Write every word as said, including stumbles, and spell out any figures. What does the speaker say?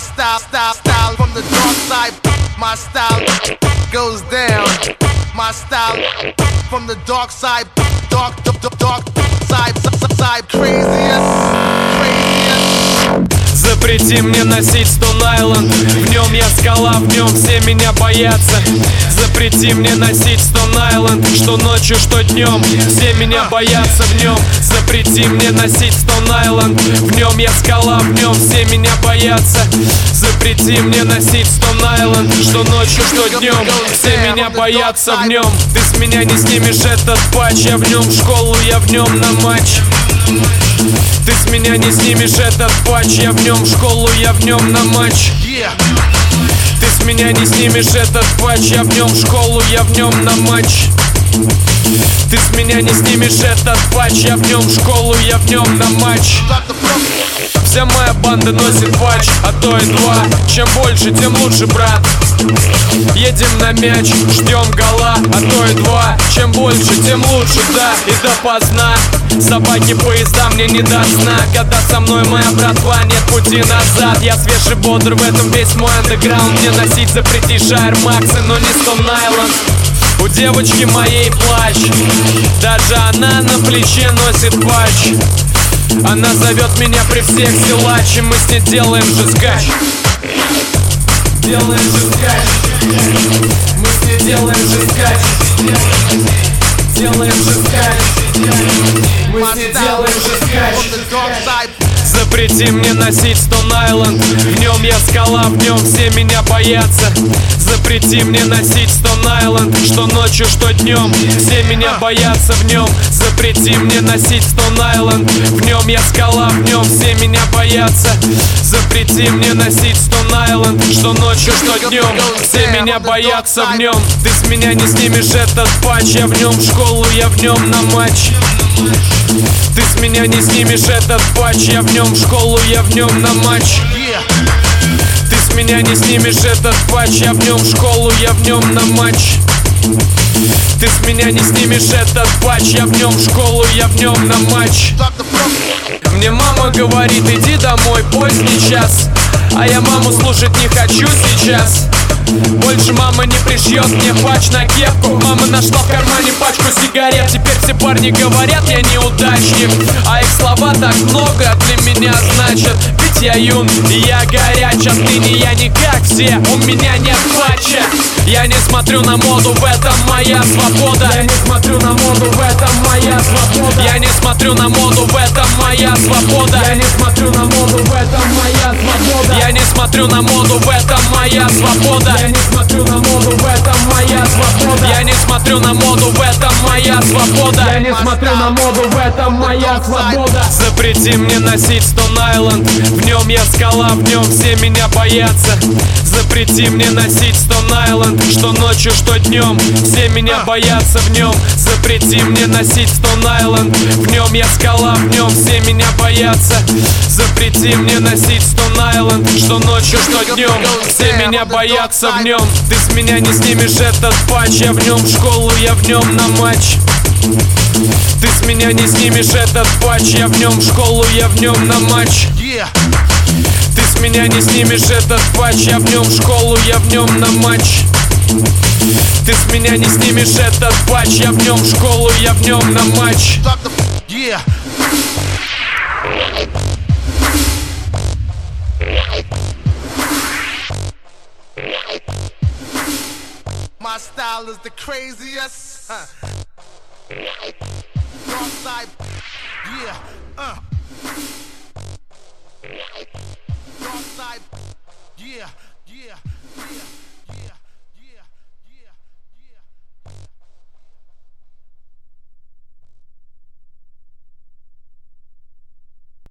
style, style, style from the dark side. My style goes down. My style from the dark side, dark, dark, dark side, side, craziest, craziest. Запрети мне носить Stone Island. В нем я скала, в нем все меня боятся. Запрети мне носить Stone Island. Что ночью, что днем, все меня боятся в нем. Запрети мне носить Stone Island. В нем я скала, в нем все меня боятся. Запрети мне носить Stone Island. Что ночью, что днем, все меня боятся в нем. Ты с меня не снимешь этот патч. Я в нем в школу, я в нем на матч. Ты с меня не снимешь этот патч. Я в нем в школу, я в нем на матч. Ты с меня не снимешь этот патч. Я в нем в школу, я в нем на матч. Ты с меня не снимешь этот патч. Я в нем в школу, я в нем на матч. Вся моя банда носит патч, а то и два. Чем больше, тем лучше, брат. Едем на мяч, ждем гола, а то и два. Чем больше, тем лучше, да, и допоздна. Собаки поезда мне не до сна. Когда со мной моя братва, нет пути назад. Я свеж и бодр, в этом весь мой андеграунд. Мне носить запретишь Air Max, но не Stone Island. У девочки моей плащ, даже она на плече носит патч. Она зовет меня при всех силач, и мы с ней делаем же скач. Делаем же скач. Мы с ней делаем же скач. Делаем же скач. Мы с ней делаем же скач. Запрети мне носить Stone Island. В нем я скала, в нем все меня боятся. Запрети мне носить Stone Island. Что ночью, что днем, все меня боятся в нем. Запрети мне носить Stone Island. В нем я скала, в нем все меня боятся. Запрети мне носить Stone Island. Что ночью, что днем, все меня боятся в нем. Ты с меня не снимешь этот патч. Я в нем в школу, я в нем на матч. Ты с меня не снимешь этот патч. Я в нем в школу, я в нем на матч. Ты с меня не снимешь этот патч. Я в нем в школу, я в нем на матч. Ты с меня не снимешь этот патч. Я в нем в школу, я в нем на матч. Мне мама говорит, иди домой, поздний час. А я маму слушать не хочу сейчас. Больше мама не пришьет мне патч на кепку. Мама нашла в кармане пачку сигарет. Теперь все парни говорят, я неудачник. А их слова так много для меня значат. Ведь я юн и я горяч. Отныне я не как все, у меня нет патча. Я не смотрю на моду, в этом моя свобода. Я не смотрю на моду, в этом моя свобода. Я не смотрю на моду, в этом моя свобода. Я не смотрю на моду, в этом моя свобода. Я не смотрю на моду, в этом моя свобода. Я не смотрю на моду, в этом моя свобода. Я не смотрю на моду, в этом моя свобода. Я не смотрю на моду, в этом моя свобода. Запрети мне носить Stone Island. В нем я скала, в нем все меня боятся. Запрети мне носить Stone Island. Что ночью, что днем, все меня боятся в нем. Запрети мне носить Stone Island. В нем я скала, в нем все меня боятся. Запрети мне носить Stone Island. Что ночью, что днем, все меня боятся в нем. Ты с меня не снимешь этот патч. Я в нем в школу, я в нем на матч. Ты с меня не снимешь этот патч. Я в нем в школу, я в нем на матч. Ты с меня не снимешь этот патч. Я в нем в школу, я в нем на матч. Ты с меня не снимешь этот патч. Я в нем в школу, я в нем на матч. My style is the craziest. Huh. Dark side, yeah. Uh. Dark side, yeah, yeah, yeah.